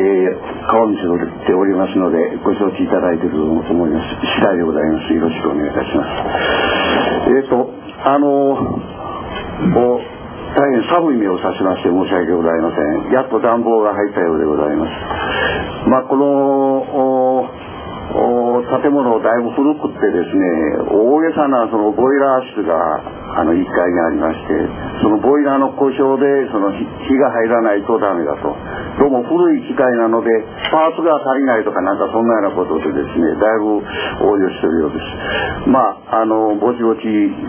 川道をっておりますので、ご承知いただいていると思います。次第でございます。よろしくお願いいたします。大変寒い目をさしまして申し訳ございません。やっと暖房が入ったようでございます。この建物だいぶ古くってですね、大げさなそのボイラー室が1階にありまして、そのボイラーの故障でその火が入らないとダメだと。どうも古い機械なのでパーツが足りないとかなんかそんなようなことでですね、だいぶ応用しているようです。ぼちぼち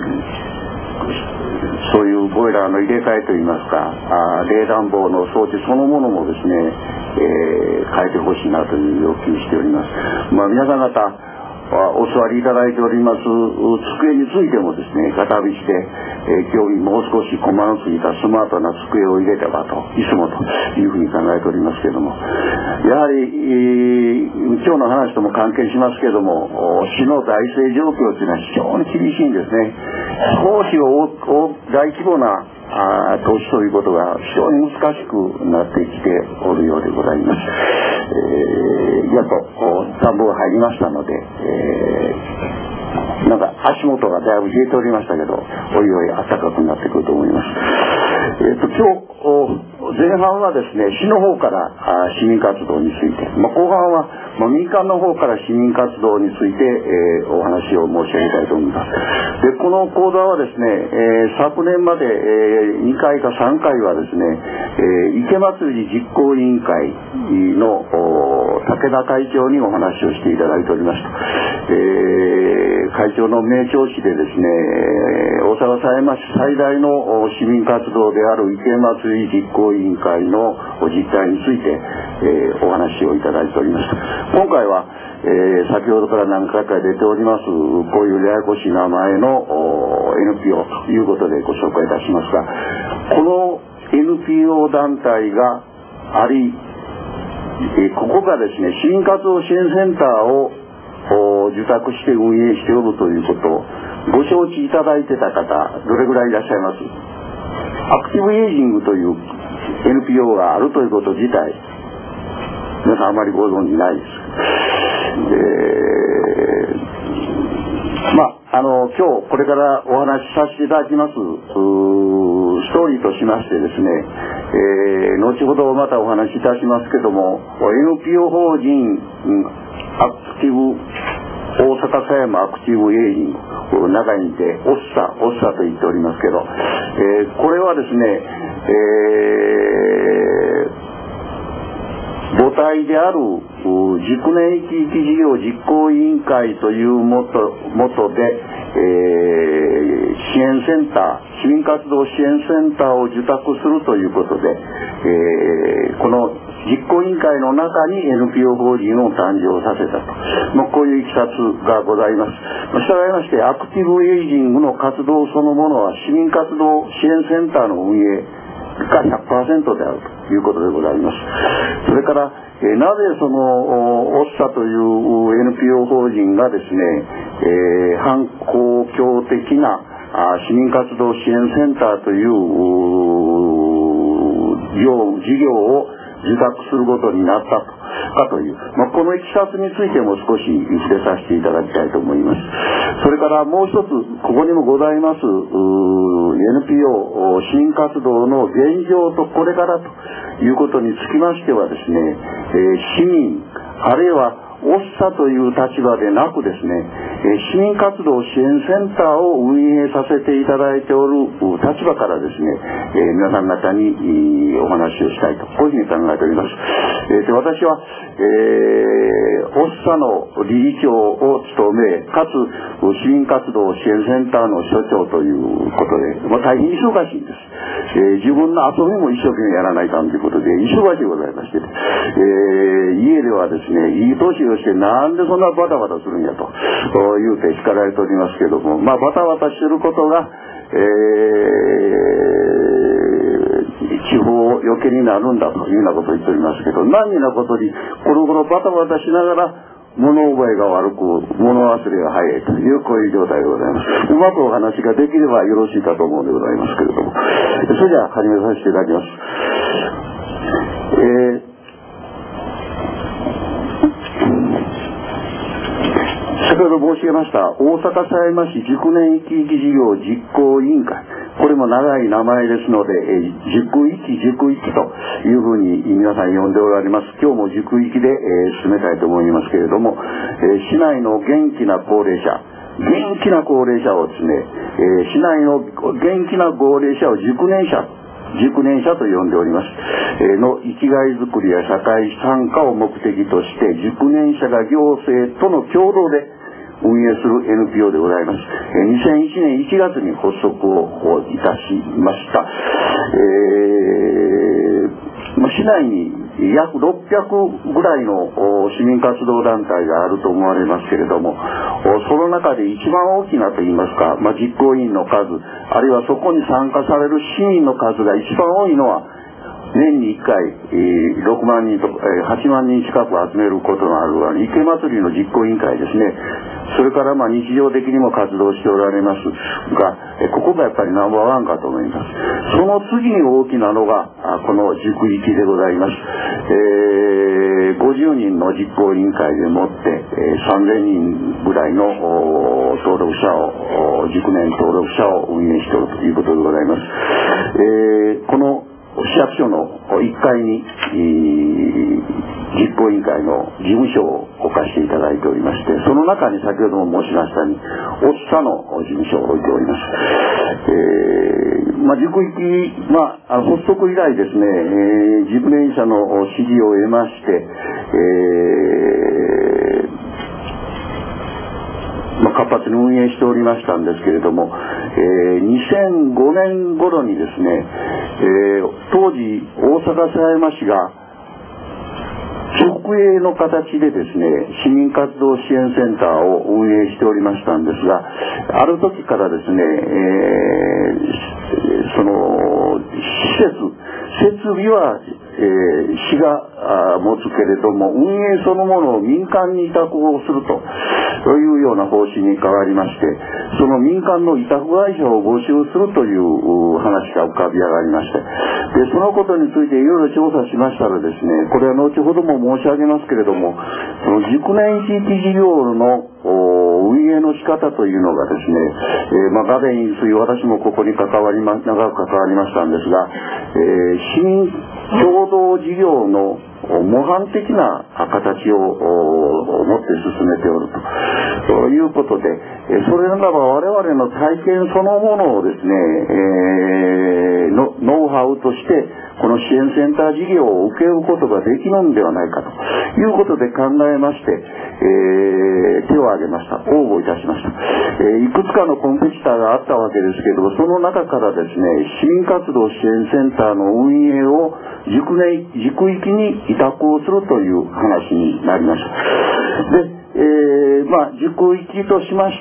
そういうボイラーの入れ替えといいますか、冷暖房の装置そのものもですね、変えてほしいなという要求しております。皆さん方お座りいただいております机についてもですね、片火して、今日もう少しコマのついたスマートな机を入れればと、いつもというふうに考えておりますけれども、やはり、今日の話とも関係しますけれども、市の財政状況というのは非常に厳しいんですね。少し大規模な投資ということが非常に難しくなってきておるようでございます。やっと暖房が入りましたので、なんか足元がだいぶ冷えておりましたけど、おいおい暖かくなってくると思います。今日前半はですね、市の方から市民活動について、後半は民間の方から市民活動について、お話を申し上げたいと思います。で、この講座はですね、昨年まで、2回か3回はですね、池祭り実行委員会の武田会長にお話をしていただいておりました。会長の名調子でですね、大阪狭山市最大の市民活動である池祭り実行委員会の実態について、お話をいただいておりました。今回は、先ほどから何回か出ておりますこういうややこしい名前の NPO ということでご紹介いたしますが、この NPO 団体があり、ここがですね、市民活動支援センターを受託して運営しておるということをご承知いただいてた方、どれぐらいいらっしゃいます？アクティブエイジングという NPO があるということ自体、皆さんあまりご存じないです。今日これからお話しさせていただきますストーリーとしましてですね、後ほどまたお話しいたしますけども、 NPO 法人アクティブ大阪狭山アクティブエイジング、中にてオッサと言っておりますけど、これはですね、母体である熟年生き生き事業実行委員会というもとで、支援センター、市民活動支援センターを受託するということで、この実行委員会の中に NPO 法人を誕生させたと、こういういきさつがございます。したがいましてアクティブエイジングの活動そのものは市民活動支援センターの運営が 100% であるということでございます。それからなぜそのオッサという NPO 法人がですね、反公共的な市民活動支援センターという事業を受託することになったかという、このいきさつについても少し触れさせていただきたいと思います。それからもう一つここにもございます NPO 市民活動の現状とこれからということにつきましてはですね、市民あるいはオッサという立場でなくですね、市民活動支援センターを運営させていただいておる立場からですね、皆さん方にお話をしたいと、こういうふうに考えております。私は、オッサの理事長を務め、かつ市民活動支援センターの所長ということで、大変忙しいんです。自分の遊びも一生懸命やらないかんということで忙しいございまして、家ではですね、いい年をしてなんでそんなバタバタするんやと言うて叱られておりますけども、バタバタしてることが、地方余計になるんだというようなことを言っておりますけど、何気なことにコロコロバタバタしながら物覚えが悪く物忘れが早いというこういう状態でございます。うまくお話ができればよろしいかと思うのでございますけれども、それでは始めさせていただきます。 ほど申し上げました大阪狭山市熟年生き生き事業実行委員会、これも長い名前ですので、塾生きというふうに皆さん呼んでおられます。今日も塾生きで、進めたいと思いますけれども、市内の元気な高齢者をですね、市内の元気な高齢者を熟年者と呼んでおります。の生きがいづくりや社会参加を目的として、熟年者が行政との共同で運営する NPO でございます。2001年1月に発足をいたしました。市内に約600ぐらいの市民活動団体があると思われますけれども、その中で一番大きなといいますか、実行委員の数、あるいはそこに参加される市民の数が一番多いのは、年に1回、6万人とか8万人近く集めることのある池祭りの実行委員会ですね。それから日常的にも活動しておられますが、ここがやっぱりナンバーワンかと思います。その次に大きなのがこの塾行きでございます。50人の実行委員会でもって3000人ぐらいの登録者を、熟年登録者を運営しているということでございます。この市役所の1階に実行委員会の事務所を置かせていただいておりまして、その中に先ほども申しましたようにおっさの事務所を置いております。塾行き、発足以来ですね、熟年者の支持を得まして、活発に運営しておりましたんですけれども、2005年頃にですね、当時大阪狭山市が直営の形でですね、市民活動支援センターを運営しておりましたんですが、ある時からですね、その設備は市が持つけれども、運営そのものを民間に委託をするというような方針に変わりまして、その民間の委託会社を募集するという話が浮かび上がりまして、でそのことについていろいろ調査しましたらですね、これは後ほども申し上げますけれども、その熟年地域事業の運営の仕方というのがですね、画面について私もここに長く関わりましたんですが、市民共同事業の模範的な形を持って進めておるということで、それならば我々の体験そのものをですね、ノウハウとしてこの支援センター事業を請け負うことができるんではないかということで考えまして、手を挙げました。応募いたしました。いくつかのコンペティターがあったわけですけど、その中からですね、市民活動支援センターの運営を塾域に委託をするという話になりました。で塾域としまして、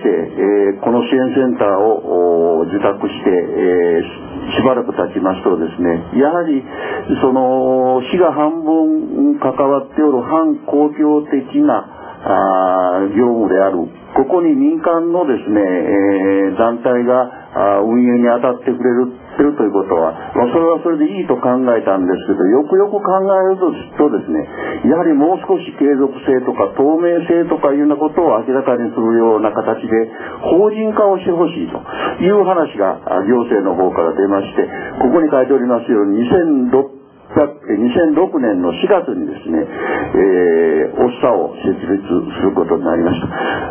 この支援センターを受託して、しばらく経ちますとですね、やはりその市が半分関わっておる反公共的な業務である、ここに民間のですね、団体が運営に当たってくれるということは、それはそれでいいと考えたんですけど、よくよく考えるとですね、やはりもう少し継続性とか透明性とかいうようなことを明らかにするような形で法人化をしてほしいという話が行政の方から出まして、ここに書いておりますように2006年の4月にですね、おっさを設立することになりました。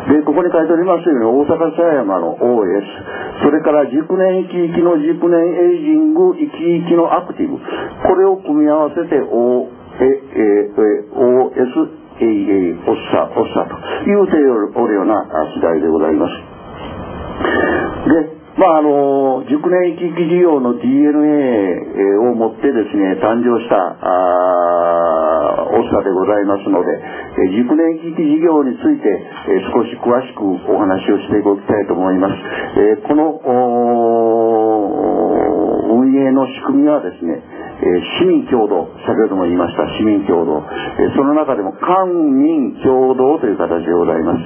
で、ここに書いておりますように、大阪狭山の OS、それから熟年生き生きの熟年エイジング生き生きのアクティブ、これを組み合わせて OSAA、おっさと言うておるような次第でございます。で、熟年生き生き事業の DNA をもってですね、誕生したおっさでございますので、熟年生き生き事業について少し詳しくお話をしていきたいと思います。この運営の仕組みはですね、市民共同、先ほども言いました市民共同、その中でも官民共同という形でございます。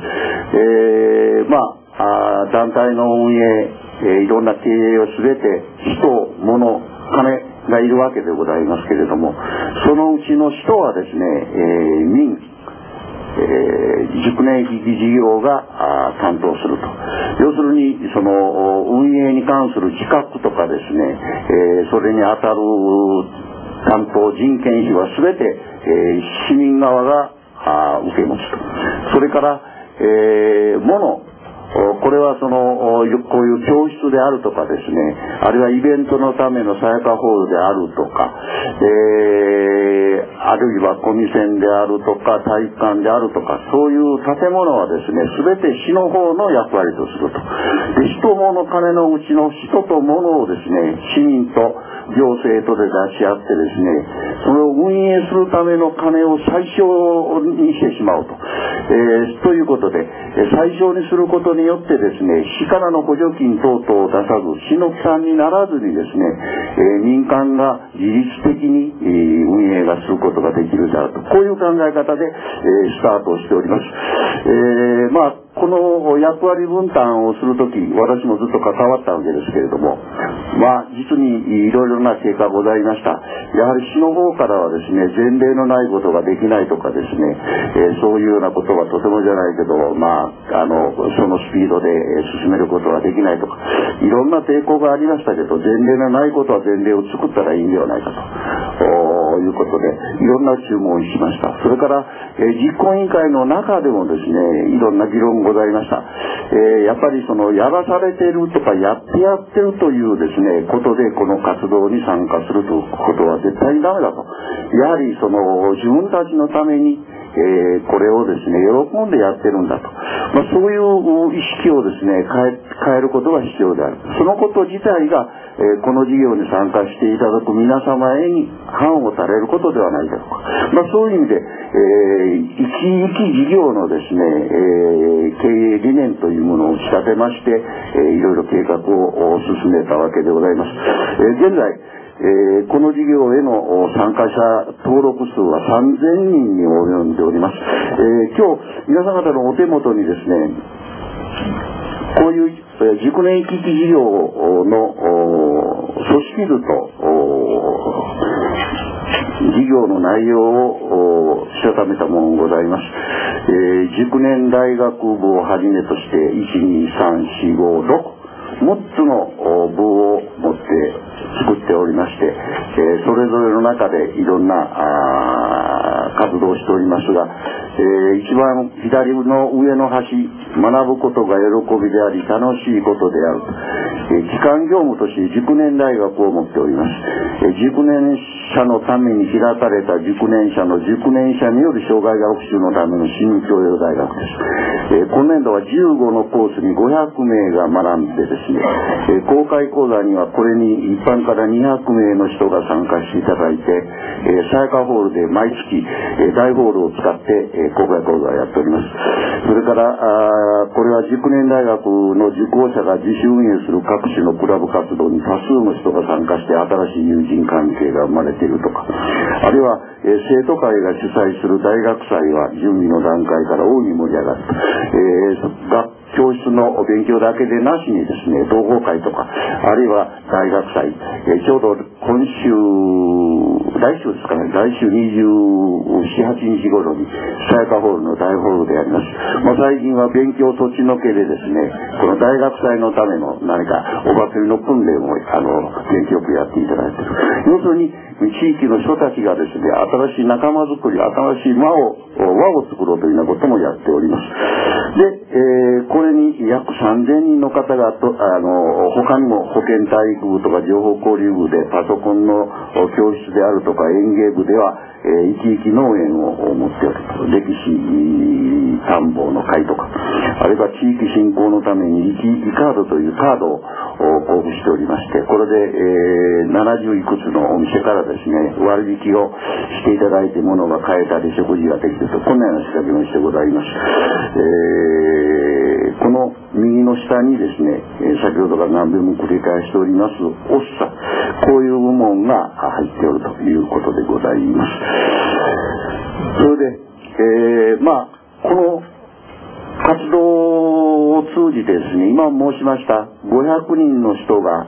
団体の運営、いろんな経営をすべて人、物、金がいるわけでございますけれども、そのうちの人はですね、民、 熟年機器事業が担当すると。要するにその運営に関する資格とかですね、それに当たる担当人件費は全て、市民側が受け持つと。それからこれはこういう教室であるとかですね、あるいはイベントのためのサヤカホールであるとか、あるいはコミセンであるとか体育館であるとか、そういう建物はですね、全て市の方の役割とすると。で、人物金のうちの人と物をですね、市民と行政とで出し合ってですね、それを運営するための金を最小にしてしまうと。ということで、最小にすることによってですね、市からの補助金等々を出さず、市の負担にならずにですね、民間が自律的に運営がすることができるであると。こういう考え方でスタートをしております。この役割分担をするとき、私もずっと関わったわけですけれども、実にいろいろな経過がございました。やはり市の方からはですね、前例のないことができないとかですね、そういうようなことはとてもじゃないけど、そのスピードで進めることはできないとか、いろんな抵抗がありましたけど、前例のないことは前例を作ったらいいんではないかということで、いろんな注文をしました。それから、実行委員会の中でもですね、いろんな議論ございました。やっぱりやらされているとかやってるというですね、ことでこの活動に参加するということは絶対にダメだと。やはり自分たちのためにこれをですね、喜んでやってるんだと。そういう意識をですね、変えることが必要である。そのこと自体が、この事業に参加していただく皆様へに範を垂れることではないだろうか。そういう意味で、一事業のですね、経営理念というものを仕立てまして、いろいろ計画を進めたわけでございます。現在、この事業への参加者登録数は3000人に及んでおります。今日皆さん方のお手元にですね、こういう熟年機器事業の組織図と事業の内容をしたためたものがございます。熟年大学部をはじめとして6つの部を持って作っておりまして、それぞれの中でいろんな活動をしておりますが、一番左の上の端、学ぶことが喜びであり楽しいことである。基幹業務として熟年大学を持っております。熟年者のために開かれた熟年者の熟年者による障害学習のための市民教養大学です。今年度は15のコースに500名が学んでですね、公開講座にはこれに一般から200名の人が参加していただいて、サヤカホールで毎月大ホールを使って公開講座をやっております。それからこれは熟年大学の受講者が自主運営する各種のクラブ活動に多数の人が参加して新しい友人関係が生まれているとか、あるいは生徒会が主催する大学祭は準備の段階から大いに盛り上がる。教室の勉強だけでなしにですね、同好会とか、あるいは大学祭、ちょうど来週ですかね、来週27、8日頃にサヤカホールの大ホールでやります。最近は勉強そっちのけでですね、この大学祭のための何かお祭りの訓練を元気よくやっていただいている。要するに地域の人たちがですね、新しい仲間づくり、新しい輪を作ろうというようなこともやっております。で、これに約3000人の方が他にも保健体育部とか情報交流部でパソコンの教室であるとか園芸部では生き生き農園を持っておると。歴史探訪の会とか、あるいは地域振興のために生き生きカードというカードを交付しておりまして、これで70いくつのお店からですね、割引をしていただいて物が買えたり食事ができると、こんなような仕掛けもしてございます。この右の下にですね、先ほどから何遍も繰り返しておりますオッサ、こういう部門が入っておるということでございます。それで、この活動を通じてですね、今申しました500人の人が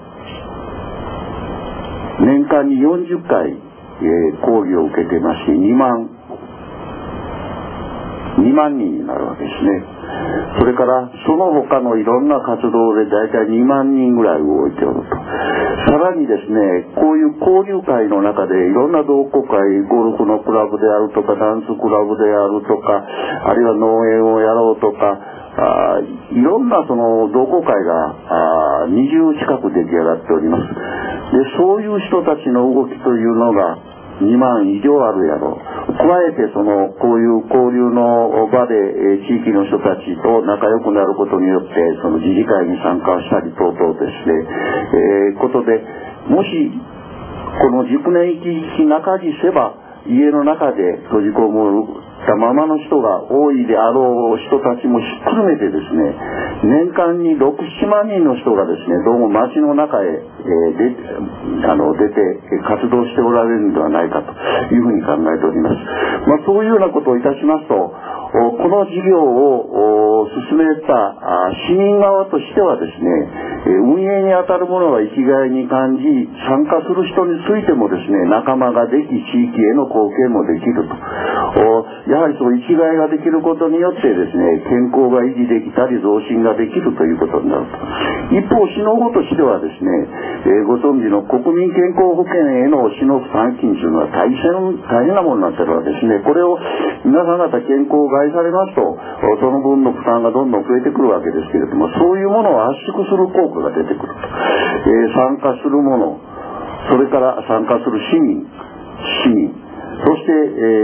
年間に40回講義を受けてまして、2万 2万人になるわけですね。それからその他のいろんな活動で大体2万人ぐらい動いておると。さらにですね、こういう交流会の中でいろんな同好会、ゴルフのクラブであるとか、ダンスクラブであるとか、あるいは農園をやろうとか、いろんなその同好会が20近く出来上がっております。で、そういう人たちの動きというのが2万以上あるやろう。加えてこういう交流の場で、地域の人たちと仲良くなることによってその自治会に参加したり等々ですね、ことで、もしこの熟年生き中にせば家の中で閉じこもったままの人が多いであろう人たちもひっくるめてですね、年間に6、7万人の人がですね、どうも街の中へ、出て活動しておられるのではないかというふうに考えております。そういうようなことをいたしますと、この事業を進めた市民側としてはですね、運営に当たる者は生きがいに感じ、参加する人についてもですね、仲間ができ、地域への貢献もできると。やはりそう生きがいができることによってですね、健康が維持できたり増進ができるということになると。一方、市の方としてはですね、ご存知の国民健康保険への市の負担金というのは大変なものになっているわけですね。これを皆さん方健康を害されますと、その分の負担がどんどん増えてくるわけですけれども、そういうものを圧縮する効果が出てくると。参加する者、それから参加する市民、そして、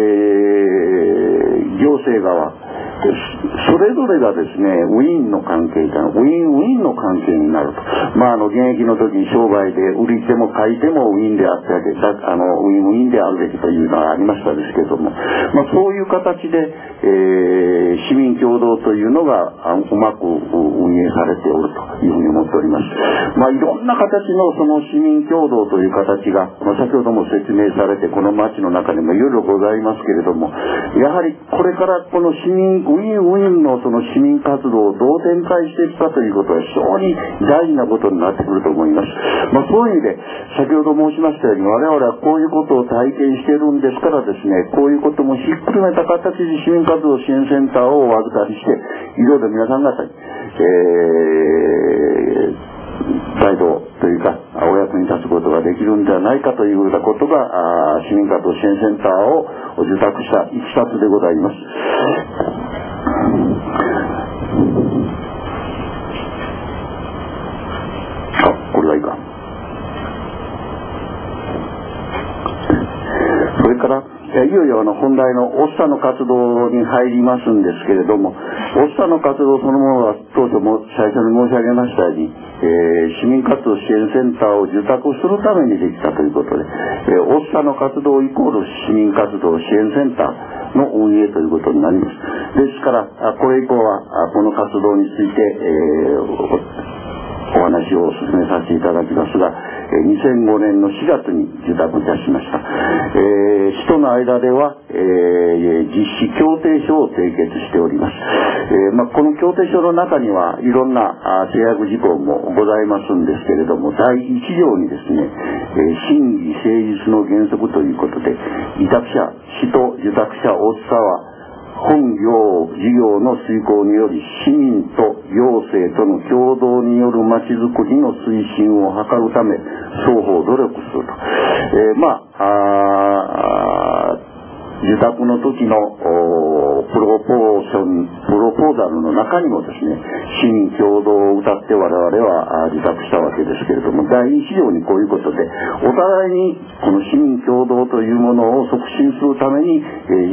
行政側、それぞれがですね、ウィンの関係が、ウィンの関係になると。現役の時に商売で売り手も買い手もウィンであってウィンであるべきというのがありましたですけれども、そういう形で、市民共同というのがうまく運営されておるというふうに思っております。いろんな形のその市民共同という形が、先ほども説明されて、この町の中にもいろいろございますけれども、やはりこれからこの市民ウィンのその市民活動をどう展開していくかということは非常に大事なことになってくると思います。そういう意味で先ほど申しましたように、我々はこういうことを体験しているんですからですね、こういうこともひっくるめた形で市民活動支援センターをお預かりして、いろいろ皆さん方に、態度というかお役に立つことができるんではないかというようなことが市民活動支援センターを受託したいきさつでございます。これはいいか。それからいよいよ本題のオッサの活動に入りますんですけれども、オッサの活動そのものは当初も最初に申し上げましたように、市民活動支援センターを受託するためにできたということで、オッサの活動イコール市民活動支援センターの運営ということになります。ですからこれ以降はこの活動について、お話を進めさせていただきますが、2005年の4月に受託いたしました。市との間では、実施協定書を締結しております。この協定書の中にはいろんな制約事項もございますんですけれども、第1条にですね、真偽誠実の原則ということで、委託者、市と受託者オッサは本事業の遂行により市民と行政との共同によるまちづくりの推進を図るため双方努力すると。受託の時のプロポーザルの中にもですね、市民共同を謳って我々は受託したわけですけれども、第1条にこういうことで、お互いにこの市民共同というものを促進するために、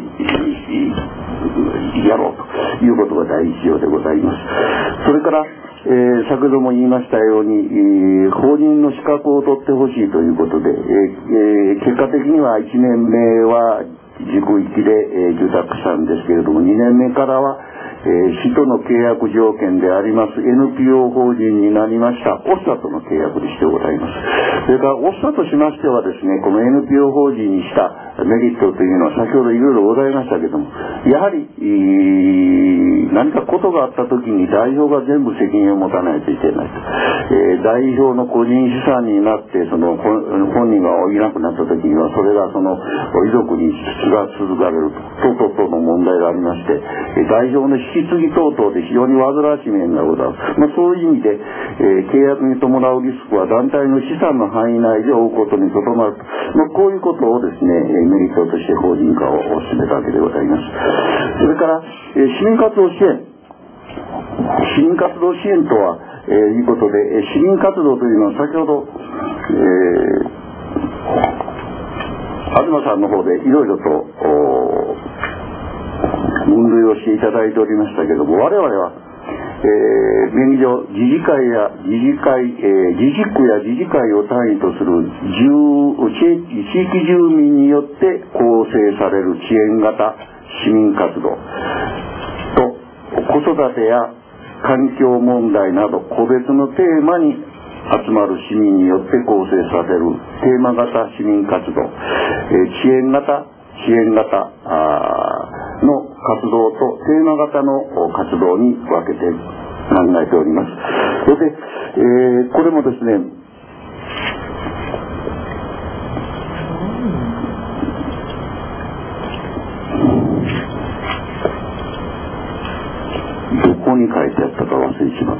やろうということが第1条でございます。それから先ほども言いましたように、法人の資格を取ってほしいということで、結果的には1年目は自区域で受託したんですけれども、2年目からは市との契約条件であります NPO 法人になりましたオッサとの契約でしてございます。それからオッサとしましてはですね、この NPO 法人にしたメリットというのは先ほどいろいろございましたけども、やはり何かことがあった時に代表が全部責任を持たないといけないと。代表の個人資産になってその本人がいなくなった時にはそれがその遺族に引き継がれるとの問題がありまして、 代表の引き継ぎ等々で非常に煩わしい面がございます。そういう意味で、契約に伴うリスクは団体の資産の範囲内で負うことにとどまると、こういうことをですね、メリットとして法人化を進めたわけでございます。それから、市民活動支援。市民活動支援とは、いうことで、市民活動というのは先ほど、東さんの方でいろいろと分類をしていただいておりましたけれども、我々は、便宜上自治区や自治会を単位とする地域住民によって構成される支援型市民活動と、子育てや環境問題など個別のテーマに集まる市民によって構成されるテーマ型市民活動、支援型の活動とテーマ型の活動に分けて考えております。それで、これもですね、どこに書いてあったか忘れてしまった。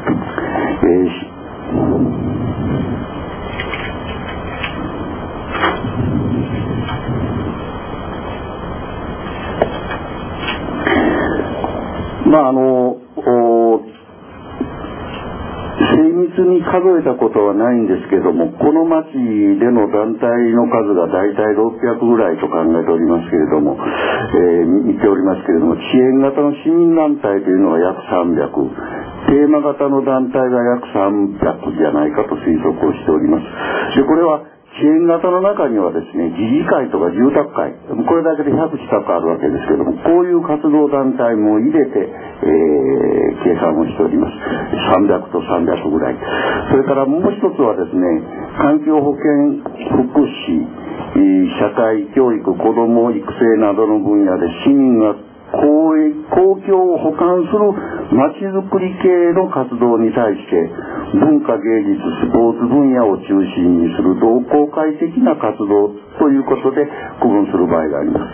精密に数えたことはないんですけども、この町での団体の数が大体600ぐらいと考えておりますけれども、見ておりますけれども、支援型の市民団体というのは約300、テーマ型の団体が約300じゃないかと推測をしております。で、これは支援型の中にはですね、自治会とか住宅会、これだけで100近くあるわけですけども、こういう活動団体も入れて、計算をしております。300と300ぐらい。それからもう一つはですね、環境保健福祉、社会教育、子ども育成などの分野で市民が公共を補完するまちづくり系の活動に対して文化芸術スポーツ分野を中心にする同好会的な活動ということで区分する場合があります。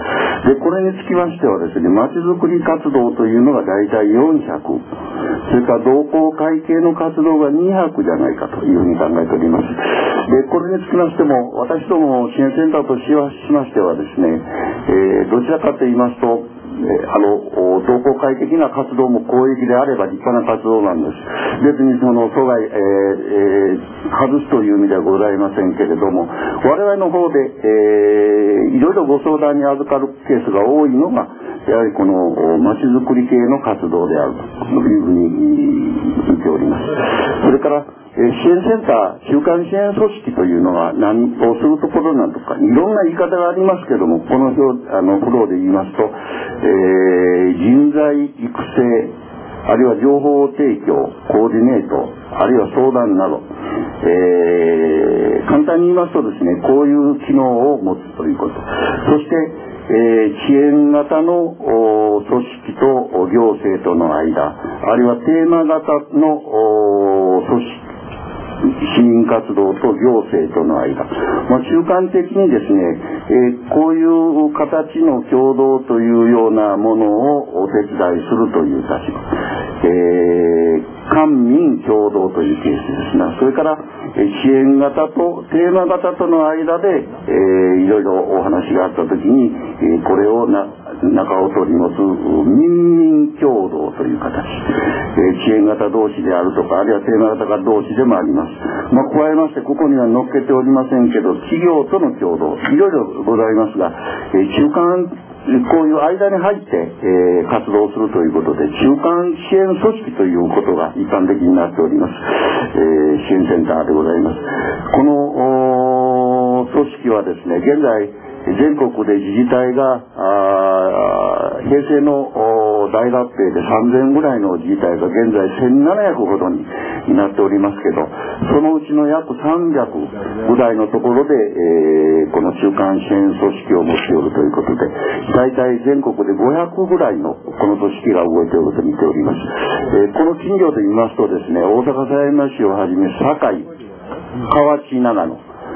で、これにつきましてはですね、まちづくり活動というのが大体400、それから同好会系の活動が200じゃないかというふうに考えております。で、これにつきましても私ども支援センターとしましてはですね、どちらかと言いますと同好会的な活動も公益であれば立派な活動なんです。別にその阻害、外すという意味ではございませんけれども、我々の方で、いろいろご相談に預かるケースが多いのがやはりこのまちづくり系の活動であるというふうに見ております。それから支援センター、中間支援組織というのは何をするところなのか、いろんな言い方がありますけども、このフローで言いますと、人材育成、あるいは情報提供、コーディネート、あるいは相談など、簡単に言いますとですね、こういう機能を持つということ。そして、支援型の組織と行政との間、あるいはテーマ型の組織、市民活動と行政との間、中間的にですね、こういう形の共同というようなものをお手伝いするという立場、官民共同というケースですね。それから支援型とテーマ型との間で、いろいろお話があったときに、これを中を取り持つ民民共同という形、支援型同士であるとか、あるいはテーマ型同士でもあります。加えましてここには載っけておりませんけど、企業との共同いろいろございますが、中間こういう間に入って、活動するということで中間支援組織ということが一般的になっております。支援センターでございます。この組織はですね、現在全国で自治体が平成の大合併で3000ぐらいの自治体が現在1700ほどになっておりますけど、そのうちの約300ぐらいのところで、この中間支援組織を持っておるということで、大体全国で500ぐらいのこの組織が動いておると見ております。この企業といいますとですね、大阪狭山市をはじめ堺、河内、長野、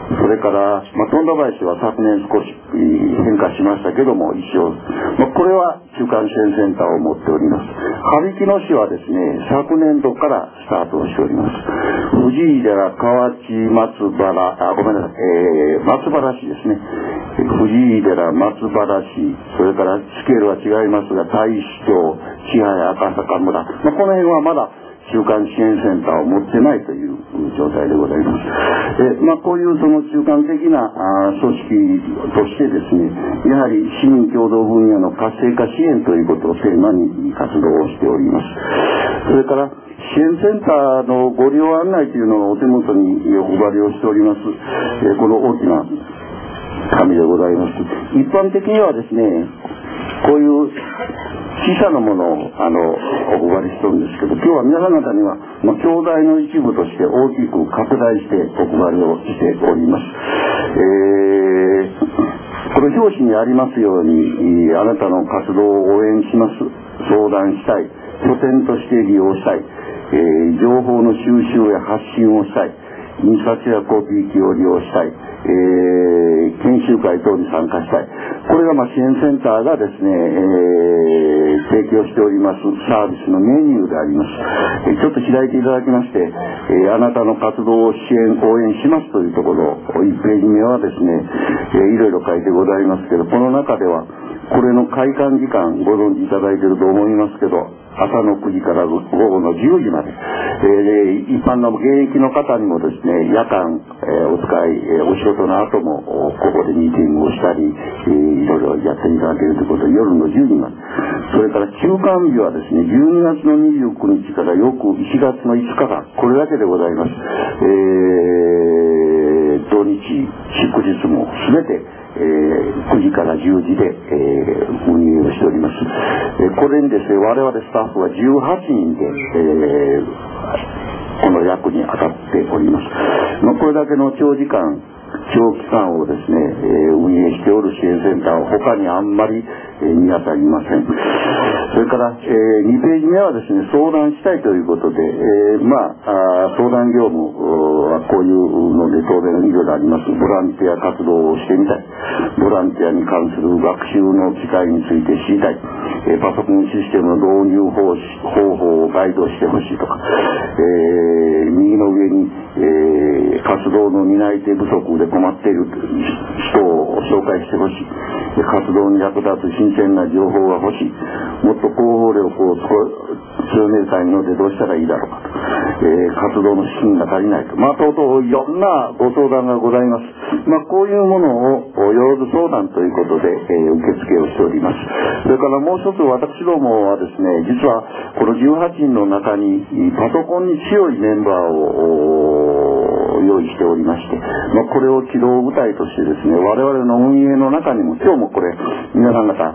それから、富田林は昨年少し変化しましたけども、一応、これは中間支援センターを持っております。羽曳野市はですね、昨年度からスタートをしております。藤井寺、河内、松原、ごめんなさい、松原市ですね。藤井寺、松原市、それからスケールは違いますが、太子町、千早、赤坂村、この辺はまだ中間支援センターを持ってないという状態でございます。こういうその中間的な組織としてですね、やはり市民共同分野の活性化支援ということをテーマに活動をしております。それから支援センターのご利用案内というのがお手元にお配りをしております。この大きな紙でございます。一般的にはですね、こういう小さなものをお配りしてるんですけど、今日は皆さん方には、教材の一部として大きく拡大してお配りをしております。この表紙にありますように、あなたの活動を応援します、相談したい、拠点として利用したい、情報の収集や発信をしたい、印刷やコピー機を利用したい、研修会等に参加したい。これが支援センターがですね、提供しておりますサービスのメニューであります。ちょっと開いていただきまして、あなたの活動を応援しますというところ、1ページ目はですね、いろいろ書いてございますけど、この中ではこれの開館時間ご存知いただいていると思いますけど、朝の9時から午後の10時まで、一般の現役の方にもですね、夜間、お使い、お仕事の後もここでミーティングをしたり、いろいろやっていただけるということで、夜の10時まで。それから休館日はですね、12月の29日から翌1月の5日間、これだけでございます。土日、祝日もすべて9時から10時で、運営をしております。これにですね、我々スタッフは18人で、この役に当たっております。これだけの長期間をですね、運営しておる支援センターは他にあんまり見当たりません。それから、2ページ目はですね、相談したいということで、相談業務はこういうので当然いろいろあります。ボランティア活動をしてみたい。ボランティアに関する学習の機会について知りたい。パソコンシステムの導入方法をガイドしてほしいとか、右の上に、活動の担い手不足で困っている人を紹介してほしい。活動に役立つ新鮮な情報が欲しい。もっと広報力を強めたいのでどうしたらいいだろうかと。活動の資金が足りないと。とうとういろんなご相談がございます。こういうものをよろず相談ということで、受付をしております。それからもう一つ私どもはですね、実はこの18人の中にパソコンに強いメンバーを用意しておりまして、これを機動部隊としてですね、我々の運営の中にも、今日もこれ皆さん方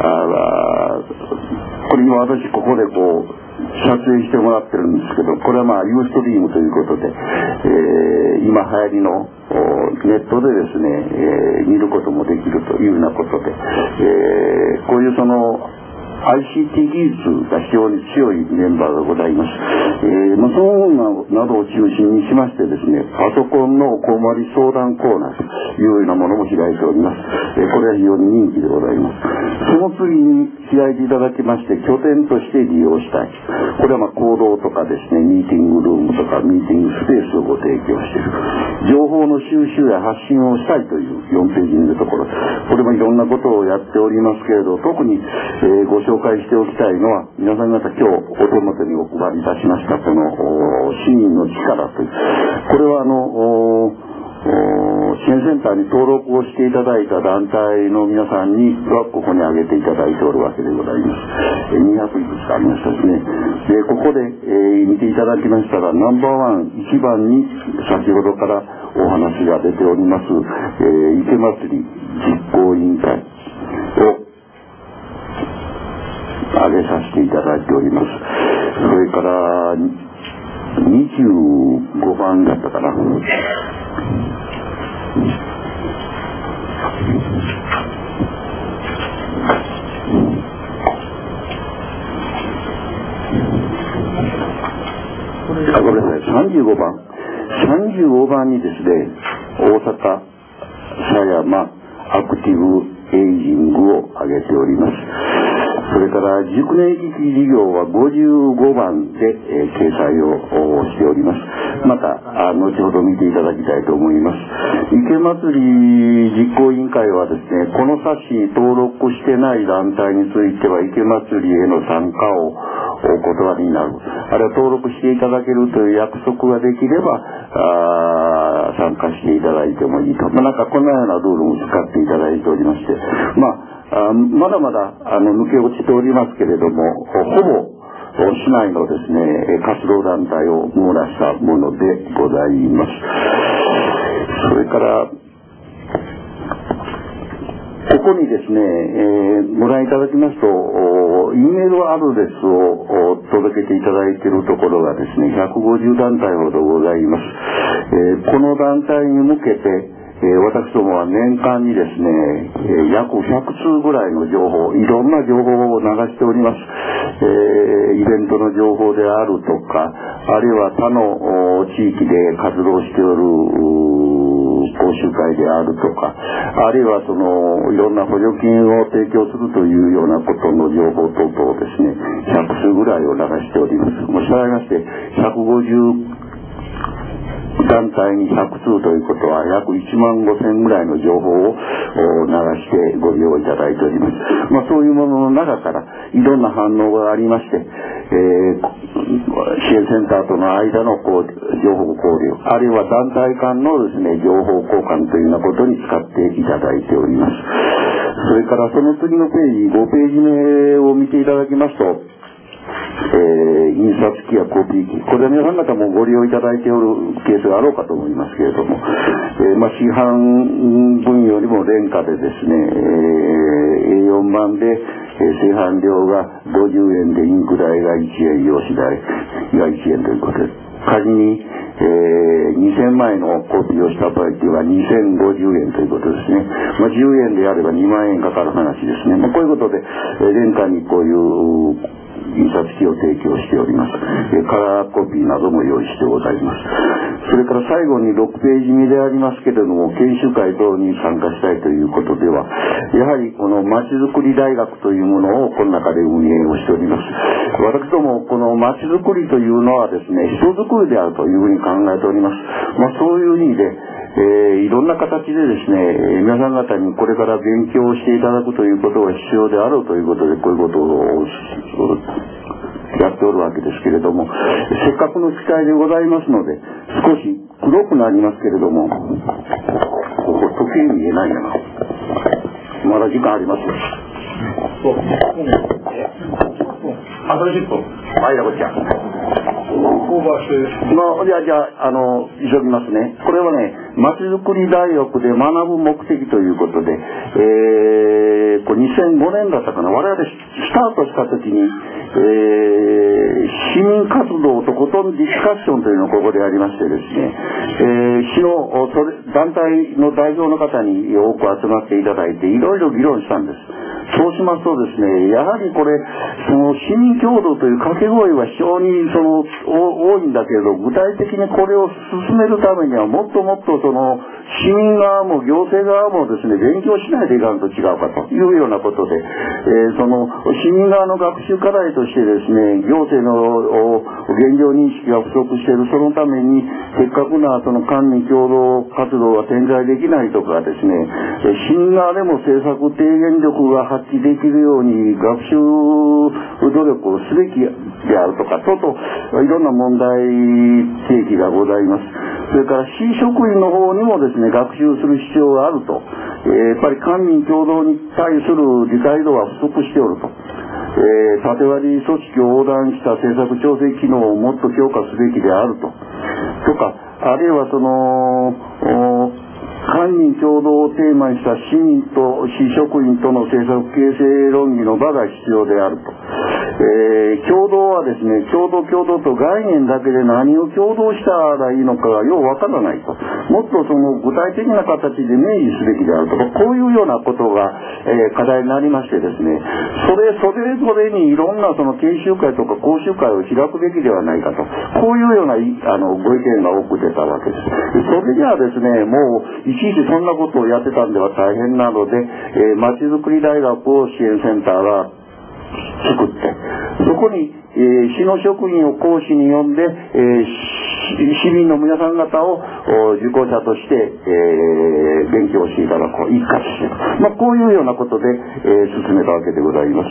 これ今私ここで撮影してもらってるんですけど、これはユーストリームということで、今流行りのネットでですね、見ることもできるというようなことで、こういうそのICT 技術が非常に強いメンバーがございます。そのようなどを中心にしましてですね、パソコンのお困り相談コーナーというようなものも開いております。これは非常に人気でございます。その次に開いていただきまして、拠点として利用したい。これは行動とかですね、ミーティングルームとかミーティングスペースをご提供している。情報の収集や発信をしたいという4ページのところ。これもいろんなことをやっておりますけれど、特に、ご紹介しておきたいのは、皆さん方今日お手元にお配りいたしましたこの市民の力という、これは支援センターに登録をしていただいた団体の皆さんにはここに挙げていただいておるわけでございます。200いくつかありましたですね。でここで、見ていただきましたら、ナンバーワン1番に先ほどからお話が出ております、池祭り実行委員会を挙げさせていただいております。それから25番だったかな、ごめんなさい、35番にですね、 大阪、狭山、アクティブエイジングを挙げております。それから熟年危機事業は55番で、掲載をしております。また後ほど見ていただきたいと思います。池祭り実行委員会はですね、この冊子に登録してない団体については池祭りへの参加をお断りになる、あるいは登録していただけるという約束ができれば参加していただいてもいいと、なんかこんなようなルールも使っていただいておりまして、まだまだ抜け落ちておりますけれども、ほぼ市内のですね活動団体を網羅したものでございます。それからここにですね、ご覧いただきますと、Eメールアドレスを届けていただいているところがですね、150団体ほどございます。この団体に向けて、私どもは年間にですね、約100通ぐらいの情報、いろんな情報を流しております。イベントの情報であるとか、あるいは他の地域で活動しておる講習会であるとか、あるいはいろんな補助金を提供するというようなことの情報等々をですね、100通ぐらいを流しております。したがいまして、150団体に100通ということは約1万5000ぐらいの情報を流してご利用いただいております。そういうものの中からいろんな反応がありまして、支援センターとの間の情報交流、あるいは団体間のですね情報交換というようなことに使っていただいております。それからその次のページ、5ページ目を見ていただきますと、印刷機やコピー機、これは皆さん方もご利用いただいておるケースがあろうかと思いますけれども、市販分よりも廉価でですね、A4 版で製販料が50円でインク代が1円、用紙代が1円ということです。仮に、2000枚のコピーをした場合というのは2050円ということですね。10円であれば2万円かかる話ですね。こういうことで、廉価にこういう印刷機を提供しております。カラーコピーなども用意してございます。それから最後に6ページ目でありますけれども、研修会等に参加したいということでは、やはりこのまちづくり大学というものをこの中で運営をしております。私どもこのまちづくりというのはですね、人づくりであるというふうに考えております。そういう意味でいろんな形でですね、皆さん方にこれから勉強していただくということが必要であるということで、こういうことをやっておるわけですけれども、せっかくの機会でございますので、少し黒くなりますけれども、ここ時計見えないな。まだ時間ありますよ。あと10分。はい、こっちゃ。じゃあ、急ぎますね。これはね、まちづくり大学で学ぶ目的ということで、これ2005年だったかな。我々スタートした時に、市民活動とことんディスカッションというのをここでやりましてですね、市の団体の代表の方に多く集まっていただいていろいろ議論したんです。そうしますとですね、やはりこれ市民共同という掛け声は非常に多いんだけれど、具体的にこれを進めるためにはもっともっと市民側も行政側もですね、勉強しないといかんと違うかというようなことで、市民側の学習課題としてですね、行政の現状認識が不足している、そのためにせっかくな官民共同活動が展開できないとかですね、市民側でも政策提言力が発揮できるように学習努力をすべきであるとか、いろんな問題提起がございます。それから市職員の方にもですね、学習する必要があると。やっぱり官民共同に対する理解度は不足しておると。縦割り組織を横断した政策調整機能をもっと強化すべきであると。とか、あるいは官民共同をテーマにした市民と市職員との政策形成論議の場が必要であると。 共同はですね、共同と概念だけで何を共同したらいいのかがようわからないと。もっとその具体的な形で明示すべきであるとか、こういうようなことが、課題になりましてですね、それぞれにいろんなその研修会とか講習会を開くべきではないかと、こういうようなご意見が多く出たわけです。それじゃあですね、もういちいちそんなことをやってたんでは大変なので、まちづくり大学を支援センターが作って、そこに、市の職員を講師に呼んで、市民の皆さん方を受講者として、勉強していただこう、一括していく。こういうようなことで、進めたわけでございます。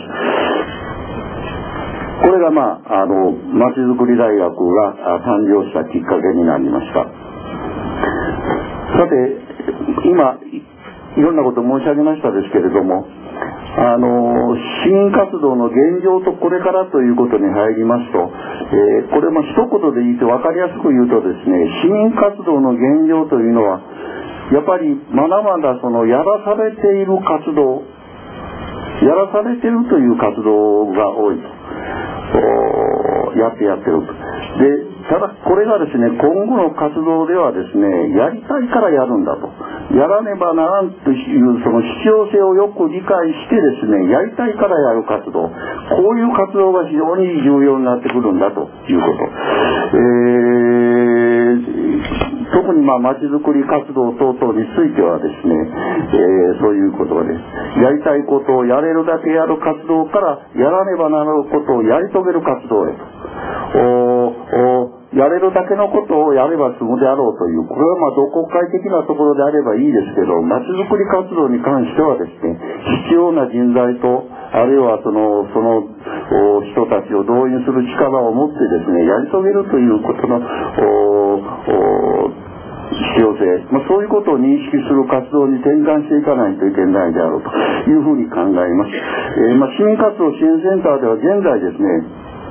これがまちづくり大学が誕生したきっかけになりました。さて、今、いろんなこと申し上げましたですけれども、市民活動の現状とこれからということに入りますと、これも一言で言って分かりやすく言うとですね、市民活動の現状というのは、やっぱりまだまだそのやらされている活動、やらされているという活動が多いと。やってると。で、ただこれがですね、今後の活動ではですね、やりたいからやるんだと。やらねばならんというその必要性をよく理解してですね、やりたいからやる活動。こういう活動が非常に重要になってくるんだということ。特にまちづくり活動等々についてはですね、そういうことです。やりたいことをやれるだけやる活動から、やらねばならぬことをやり遂げる活動へと。やれるだけのことをやれば済むであろうという、これは同国会的なところであればいいですけど、まちづくり活動に関してはですね、必要な人材と、あるいはその人たちを動員する力を持ってですね、やり遂げるということの必要性、そういうことを認識する活動に転換していかないといけないであろうというふうに考えます。市民活動支援センターでは現在ですね、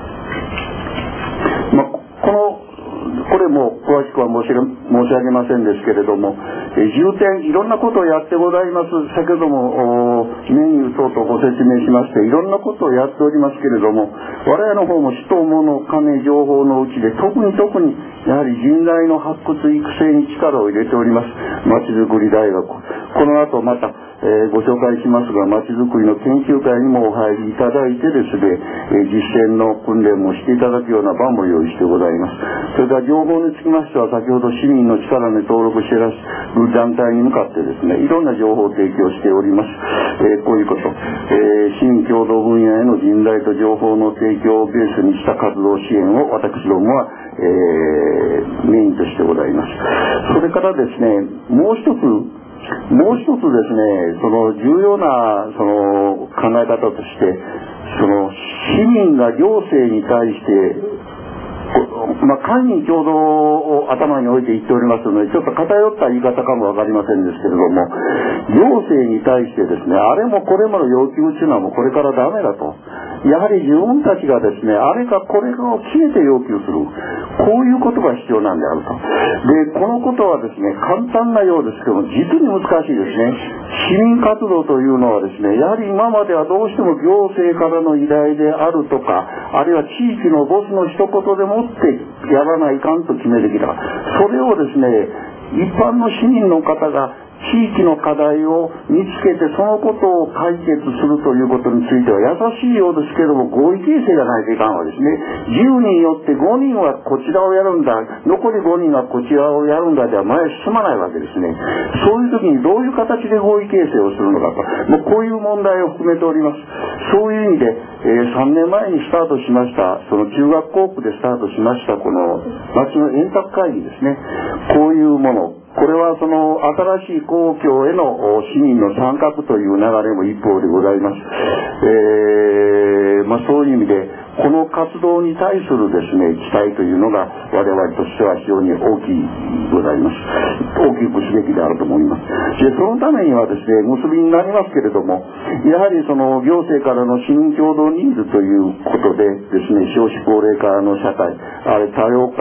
これも詳しくは申し上げませんですけれども、重点いろんなことをやってございます。先ほどもメニュー等々ご説明しまして、いろんなことをやっておりますけれども、我々の方も人物金情報のうちで特にやはり人材の発掘育成に力を入れております。まちづくり大学、この後またご紹介しますが、まちづくりの研究会にもお入りいただいてですね、実践の訓練もしていただくような場も用意してございます。それから情報につきましては、先ほど市民の力に登録していらっしゃる団体に向かってですね、いろんな情報を提供しております。こういうこと、市民共同分野への人材と情報の提供をベースにした活動支援を私どもは、メインとしてございます。それからですね、もう一つですね、その重要なその考え方として、その市民が行政に対して官民共同を頭に置いて言っておりますので、ちょっと偏った言い方かもわかりませんですけれども、行政に対してですね、あれもこれもの要求というのはもうこれからダメだと。やはり自分たちがですね、あれかこれかを決めて要求する。こういうことが必要なんであると。で、このことはですね、簡単なようですけども、実に難しいですね。市民活動というのはですね、やはり今まではどうしても行政からの依頼であるとか、あるいは地域のボスの一言でもってやらないかんと決めてきた。それをですね、一般の市民の方が地域の課題を見つけてそのことを解決するということについては優しいようですけども、合意形成がないといかんわけですね。10人よって5人はこちらをやるんだ、残り5人はこちらをやるんだでは前へ進まないわけですね。そういう時にどういう形で合意形成をするのかと、こういう問題を含めております。そういう意味で、3年前にスタートしました、その中学校区でスタートしましたこの町の円卓会議ですね。こういうもの、これはその新しい公共への市民の参画という流れも一方でございます。そういう意味でこの活動に対するですね、期待というのが我々としては非常に大きいございます。大きくすべきであると思います。で、そのためにはですね、結びになりますけれども、やはりその行政からの市民共同ニーズということでですね、少子高齢化の社会、あれ多様化、こ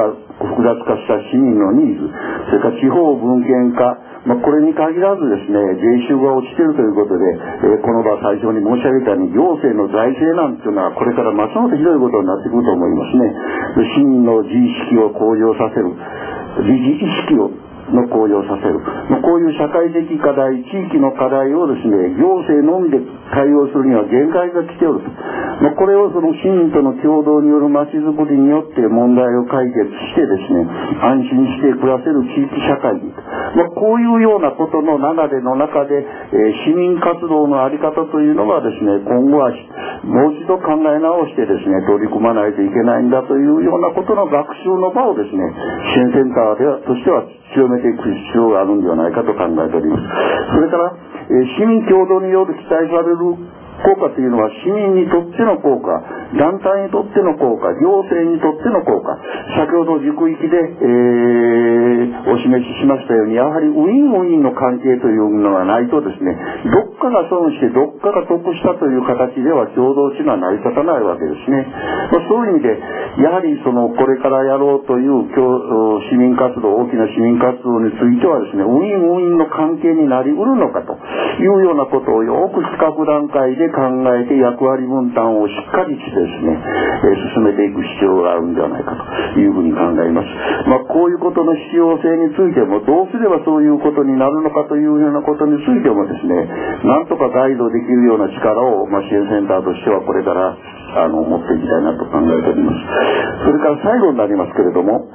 複雑化した市民のニーズ、それから地方分権化、これに限らずですね、税収が落ちているということで、この場最初に申し上げたように、行政の財政なんていうのはこれからますますひどいことになってくると思いますね。市民の自意識を向上させる、自治意識を向上させる、こういう社会的課題、地域の課題をですね、行政のみで対応するには限界が来ておると。これをその市民との共同による街づくりによって問題を解決してですね、安心して暮らせる地域社会に、こういうようなことの流れの中で、市民活動のあり方というのがですね、今後はもう一度考え直してですね、取り組まないといけないんだというようなことの学習の場をですね、支援センターとしては強めていく必要があるんではないかと考えております。それから、市民共同による期待される効果というのは市民にとっての効果、団体にとっての効果、行政にとっての効果、先ほど軸域で、お示ししましたように、やはりウィンウィンの関係というのがないとですね、どっかが損してどっかが得したという形では共同というのは成り立たないわけですね。そういう意味で、やはりこれからやろうという市民活動、大きな市民活動についてはですね、ウィンウィンの関係になりうるのかというようなことをよく企画段階で考えて役割分担をしっかりしてですね、進めていく必要があるんではないかというふうに考えます。こういうことの必要性についても、どうすればそういうことになるのかというようなことについてもですね、なんとかガイドできるような力を、支援センターとしてはこれから持っていきたいなと考えております。それから最後になりますけれども、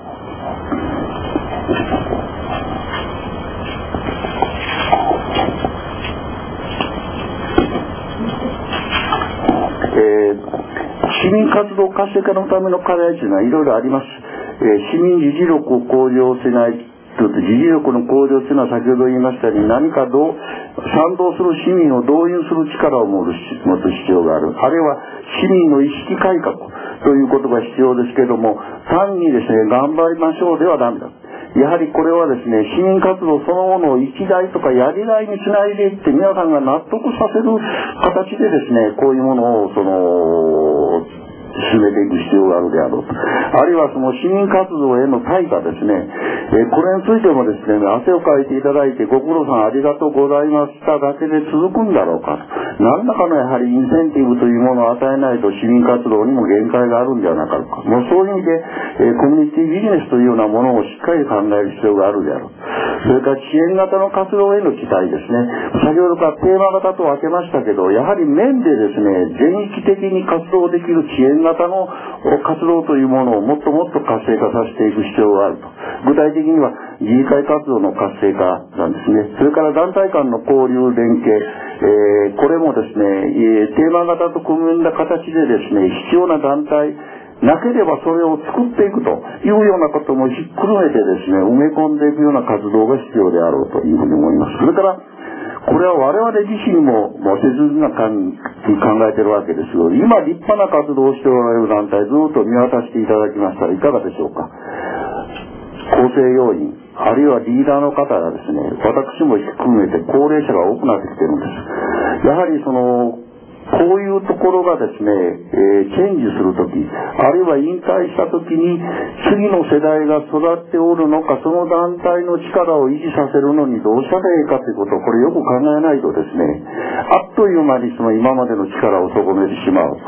市民活動活性化のための課題というのはいろいろあります。市民自治力を向上しないと、自治力の向上というのは先ほど言いましたように、何か賛同する市民を動員する力を持つ必要がある。あるいは市民の意識改革ということが必要ですけれども、単にですね、頑張りましょうではダメだ。やはりこれはですね、市民活動そのものを生きがいとかやりがいにつないでいって皆さんが納得させる形でですね、こういうものを進めていく必要があるであろうと。あるいはその市民活動への対価ですね、これについてもですね、汗をかいていただいてご苦労さんありがとうございましただけで続くんだろうかと。何らかのやはりインセンティブというものを与えないと市民活動にも限界があるんではなかろうか。そういう意味で、コミュニティビジネスというようなものをしっかり考える必要があるであろう。それから支援型の活動への期待ですね。先ほどからテーマ型と分けましたけど、やはり面でですね、全域的に活動できる支援型の活動というものをもっともっと活性化させていく必要があると。具体的には議会活動の活性化なんですね。それから団体間の交流連携、これもですね、テーマ型と組んだ形でですね、必要な団体なければそれを作っていくというようなこともひっくるめてですね、埋め込んでいくような活動が必要であろうというふうに思います。それからこれは我々自身も切実な感に考えているわけですが、今立派な活動をしておられる団体ずっと見渡していただきましたらいかがでしょうか。構成要員あるいはリーダーの方がですね、私も含めて高齢者が多くなってきているんです。やはりこういうところがですね、チェンジするとき、あるいは引退したときに次の世代が育っておるのか、その団体の力を維持させるのにどうしたらいいかということをこれよく考えないとですね、あっという間に今までの力を損ねてしまう。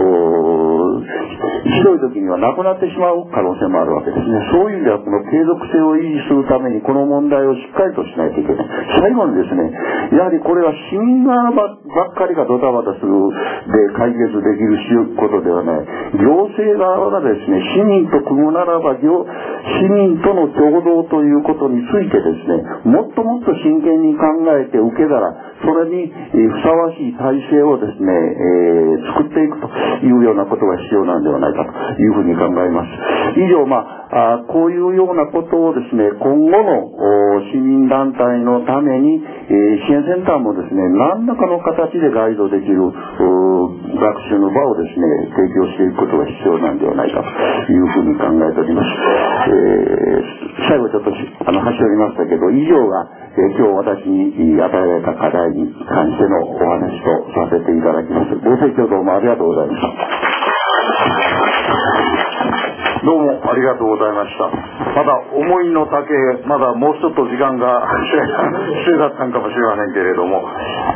ひどい時にはなくなってしまう可能性もあるわけですね。そういう意味ではこの継続性を維持するためにこの問題をしっかりとしないといけない。最後にですね、やはりこれは市民側ばっかりがドタバタするで解決できることではない。行政側がですね、市民と組むならば市民との共同ということについてですね、もっともっと真剣に考えて受け皿、それにふさわしい体制をですね、作っていくというようなことが必要なんではないかというふうに考えます。以上、こういうようなことをですね、今後の市民団体のために、支援センターもですね、何らかの形でガイドできる学習の場をですね、提供していくことが必要なんではないかというふうに考えております。最後ちょっと端折りましたけど、以上が今日私に与えられた課題に関してのお話とさせていただきます。ご清聴どうもありがとうございました。 どうもありがとうございました。まだ思いの丈、まだもうちょっと時間が必要だったんかもしれませんけれども、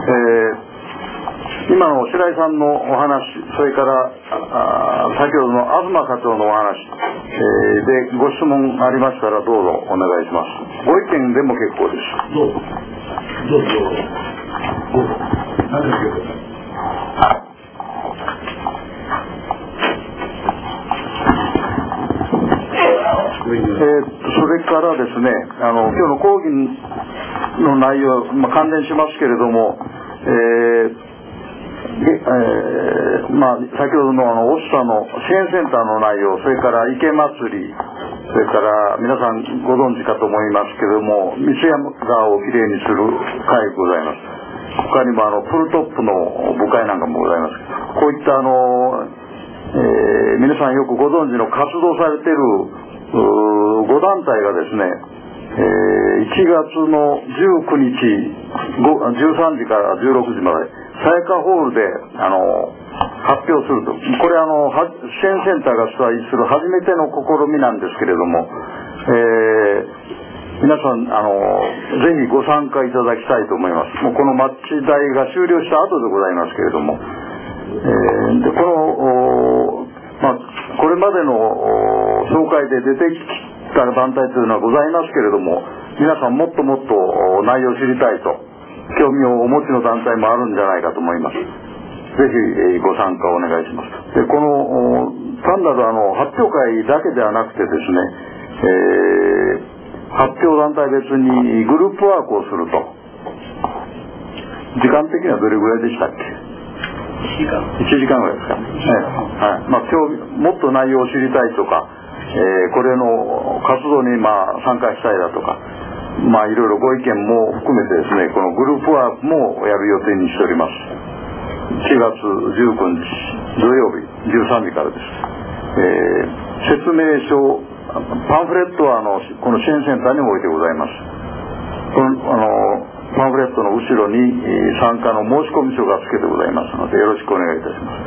今の白井さんのお話、それから先ほどの東課長のお話、でご質問ありましたらどうぞお願いします。ご意見でも結構です。 どうぞ何で結構です。 それからですね、今日の講義の内容、関連しますけれども、先ほどのオッサの支援センターの内容、それから池祭り、それから皆さんご存知かと思いますけれども、三ツ山川をきれいにする会ございます。他にもプルトップの部会なんかもございます。こういった皆さんよくご存知の活動されている5団体がですね、1月の19日13時から16時までサヤカホールで発表すると。これ支援センターが主催する初めての試みなんですけれども、皆さんぜひご参加いただきたいと思います。もうこのマッチ代が終了した後でございますけれども、でこれまでの紹介で出てきた団体というのはございますけれども、皆さんもっともっと内容を知りたいと興味をお持ちの団体もあるんじゃないかと思います。ぜひご参加をお願いします。でこの単なる発表会だけではなくてですね、発表団体別にグループワークをすると。時間的にはどれぐらいでしたっけ？1時間ぐらいですか。はい。今日もっと内容を知りたいとか、これの活動に参加したいだとか、いろいろご意見も含めてですね、このグループワークもやる予定にしております。4月19日土曜日13時からです。説明書、パンフレットはこの支援センターに置いてございます。このパンフレットの後ろに参加の申し込み書が付けてございますので、よろしくお願いいたします。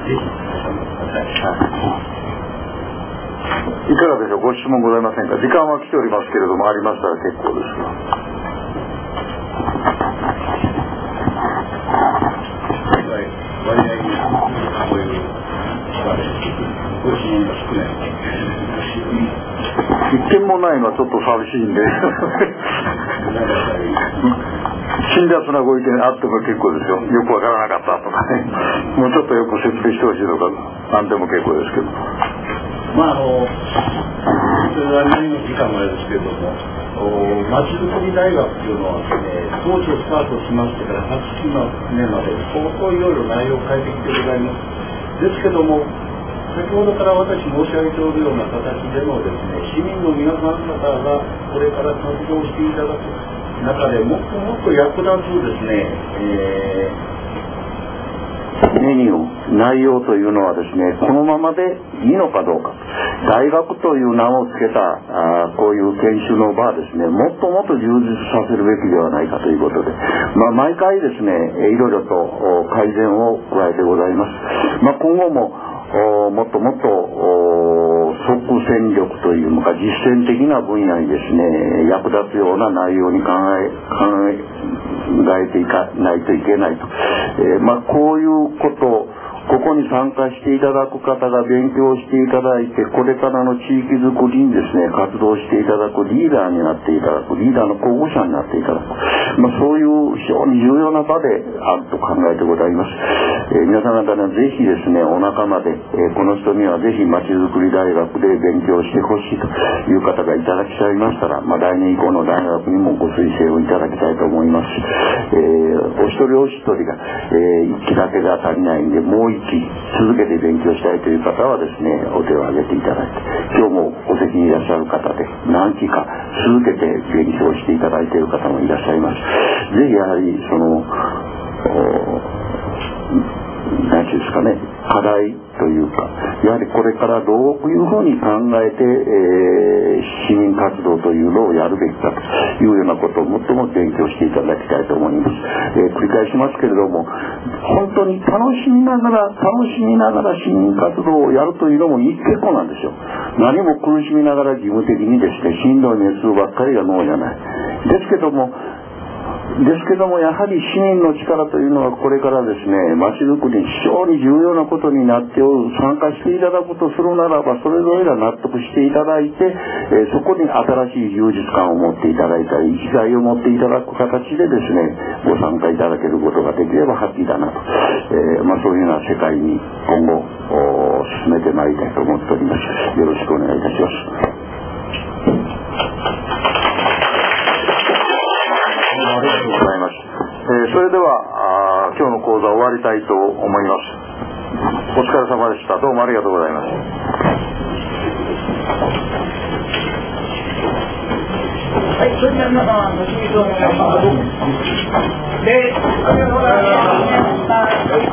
いかがでしょう。ご質問ございませんか。時間は来ておりますけれども、ありましたら結構です。一件もないのはちょっと寂しいんで辛辣なご意見あっても結構ですよ。よくわからなかったとかね、もうちょっとよく説明してほしいとか何でも結構ですけど、 それは何の時間もあれですけれども、まちづくり大学というのはですね、当初スタートしましてから8年まで相当いろいろ内容を変えてきてございます。ですけども、先ほどから私申し上げておるような形でもですね、市民の皆さん方がこれから活動していただく中でもっともっと役立つですね、 メニュー、内容というのはですね、このままでいいのかどうか。大学という名を付けたこういう研修の場はですね、もっともっと充実させるべきではないかということで、毎回ですね、いろいろと改善を加えてございます。今後ももっともっと即戦力というのか実践的な分野にですね、役立つような内容に考えていかないといけないと。こういうことここに参加していただく方が勉強していただいて、これからの地域づくりにですね、活動していただくリーダーになっていただく、リーダーの候補者になっていただく、そういう非常に重要な場であると考えてございます。皆さん方にはぜひですね、お仲間で、この人にはぜひまちづくり大学で勉強してほしいという方がいただきさいましたら、来年以降の大学にもご推薦をいただきたいと思います。お一人お一人が、1期だけが足りないんで、もう1期続けて勉強したいという方はですね、お手を挙げていただいて、今日もお席にいらっしゃる方で何期か続けて勉強していただいている方もいらっしゃいます。ぜひやはり何ていうんですかね、課題というか、やはりこれからどういうふうに考えて、市民活動というのをやるべきかというようなことをもっとも勉強していただきたいと思います。繰り返しますけれども、本当に楽しみながら市民活動をやるというのも結構なんですよ。何も苦しみながら義務的にですね、しんどい熱ばっかりが能じゃない。ですけどもやはり市民の力というのはこれからですね、街づくりに非常に重要なことになっておる。参加していただくとするならば、それぞれが納得していただいて、そこに新しい充実感を持っていただいたり、生きがいを持っていただく形でですね、ご参加いただけることができればハッピーだなと、そういうような世界に今後進めてまいりたいと思っております。よろしくお願いいたします。ありがとうございます。それでは今日の講座を終わりたいと思います。お疲れ様でした。どうもありがとうございます。 はい、それでは皆様ご起立をお願いします。で、ありがとうございました。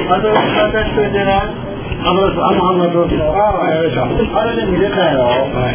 あれで見れたよ。